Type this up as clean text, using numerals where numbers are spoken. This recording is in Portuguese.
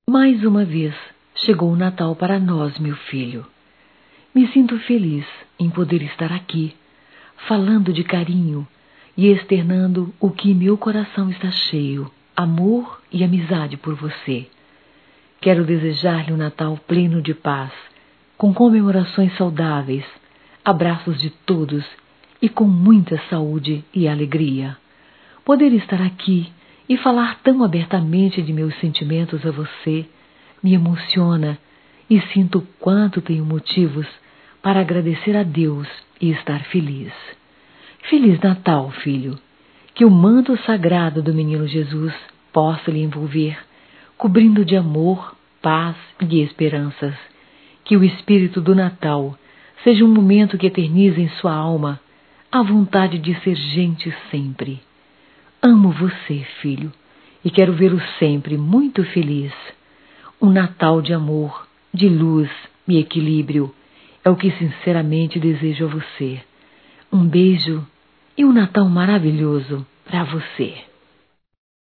Mais uma vez chegou o Natal para nós, meu filho. Me sinto feliz em poder estar aqui, falando de carinho e externando o que meu coração está cheio, amor e amizade por você. Quero desejar-lhe um Natal pleno de paz, com comemorações saudáveis, abraços de todos e com muita saúde e alegria. Poder estar aqui e falar tão abertamente de meus sentimentos a você me emociona e sinto quanto tenho motivos para agradecer a Deus e estar feliz. Feliz Natal, filho! Que o manto sagrado do menino Jesus possa lhe envolver, cobrindo de amor, paz e esperanças. Que o espírito do Natal seja um momento que eternize em sua alma a vontade de ser gente sempre. Amo você, filho, e quero vê-lo sempre muito feliz. Um Natal de amor, de luz e equilíbrio é o que sinceramente desejo a você. Um beijo e um Natal maravilhoso para você.